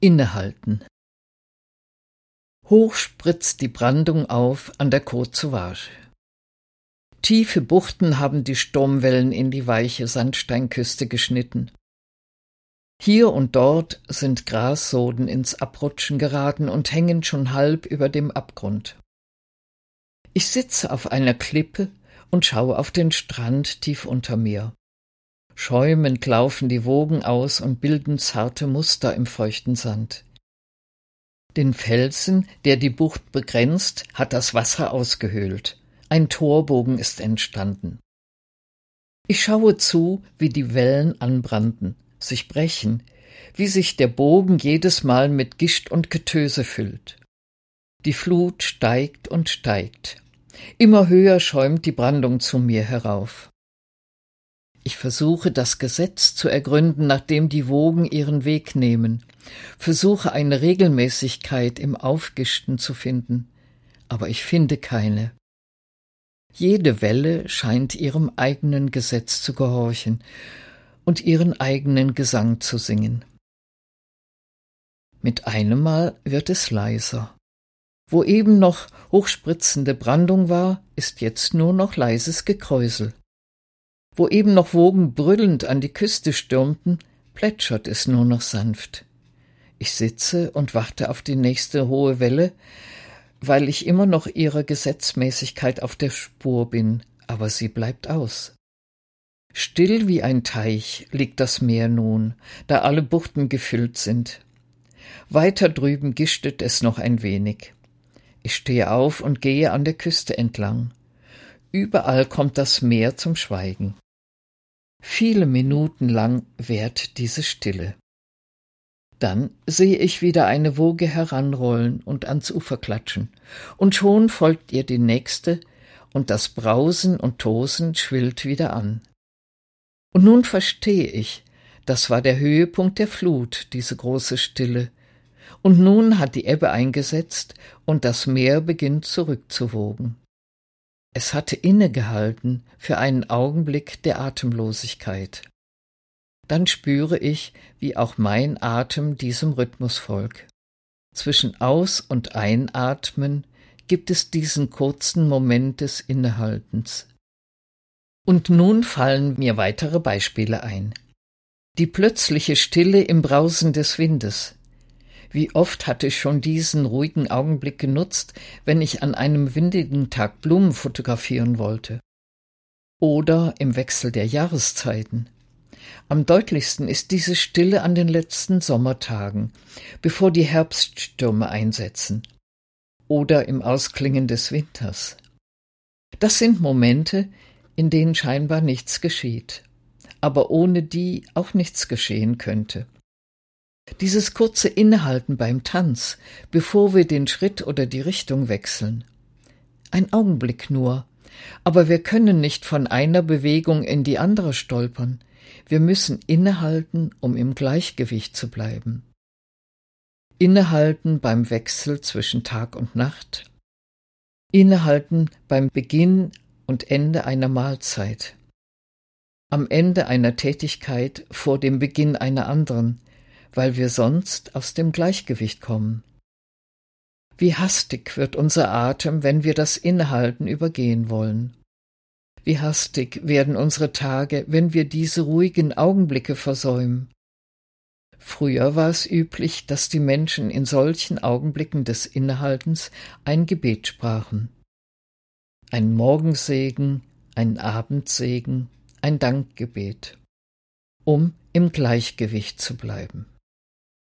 Innehalten. Hoch spritzt die Brandung auf an der Côte Sauvage. Tiefe Buchten haben die Sturmwellen in die weiche Sandsteinküste geschnitten. Hier und dort sind Grassoden ins Abrutschen geraten und hängen schon halb über dem Abgrund. Ich sitze auf einer Klippe und schaue auf den Strand tief unter mir. Schäumend laufen die Wogen aus und bilden zarte Muster im feuchten Sand. Den Felsen, der die Bucht begrenzt, hat das Wasser ausgehöhlt. Ein Torbogen ist entstanden. Ich schaue zu, wie die Wellen anbranden, sich brechen, wie sich der Bogen jedes Mal mit Gischt und Getöse füllt. Die Flut steigt und steigt. Immer höher schäumt die Brandung zu mir herauf. Ich versuche, das Gesetz zu ergründen, nach dem die Wogen ihren Weg nehmen, versuche eine Regelmäßigkeit im Aufgischten zu finden, aber ich finde keine. Jede Welle scheint ihrem eigenen Gesetz zu gehorchen und ihren eigenen Gesang zu singen. Mit einem Mal wird es leiser. Wo eben noch hochspritzende Brandung war, ist jetzt nur noch leises Gekräusel. Wo eben noch Wogen brüllend an die Küste stürmten, plätschert es nur noch sanft. Ich sitze und warte auf die nächste hohe Welle, weil ich immer noch ihrer Gesetzmäßigkeit auf der Spur bin, aber sie bleibt aus. Still wie ein Teich liegt das Meer nun, da alle Buchten gefüllt sind. Weiter drüben gistet es noch ein wenig. Ich stehe auf und gehe an der Küste entlang. Überall kommt das Meer zum Schweigen. Viele Minuten lang währt diese Stille. Dann sehe ich wieder eine Woge heranrollen und ans Ufer klatschen, und schon folgt ihr die nächste, und das Brausen und Tosen schwillt wieder an. Und nun verstehe ich, das war der Höhepunkt der Flut, diese große Stille, und nun hat die Ebbe eingesetzt und das Meer beginnt zurückzuwogen. Es hatte innegehalten für einen Augenblick der Atemlosigkeit. Dann spüre ich, wie auch mein Atem diesem Rhythmus folgt. Zwischen Aus- und Einatmen gibt es diesen kurzen Moment des Innehaltens. Und nun fallen mir weitere Beispiele ein. Die plötzliche Stille im Brausen des Windes. Wie oft hatte ich schon diesen ruhigen Augenblick genutzt, wenn ich an einem windigen Tag Blumen fotografieren wollte. Oder im Wechsel der Jahreszeiten. Am deutlichsten ist diese Stille an den letzten Sommertagen, bevor die Herbststürme einsetzen. Oder im Ausklingen des Winters. Das sind Momente, in denen scheinbar nichts geschieht, aber ohne die auch nichts geschehen könnte. Dieses kurze Innehalten beim Tanz, bevor wir den Schritt oder die Richtung wechseln. Ein Augenblick nur, aber wir können nicht von einer Bewegung in die andere stolpern. Wir müssen innehalten, um im Gleichgewicht zu bleiben. Innehalten beim Wechsel zwischen Tag und Nacht. Innehalten beim Beginn und Ende einer Mahlzeit. Am Ende einer Tätigkeit vor dem Beginn einer anderen, weil wir sonst aus dem Gleichgewicht kommen. Wie hastig wird unser Atem, wenn wir das Innehalten übergehen wollen. Wie hastig werden unsere Tage, wenn wir diese ruhigen Augenblicke versäumen. Früher war es üblich, dass die Menschen in solchen Augenblicken des Innehaltens ein Gebet sprachen. Ein Morgensegen, ein Abendsegen, ein Dankgebet, um im Gleichgewicht zu bleiben.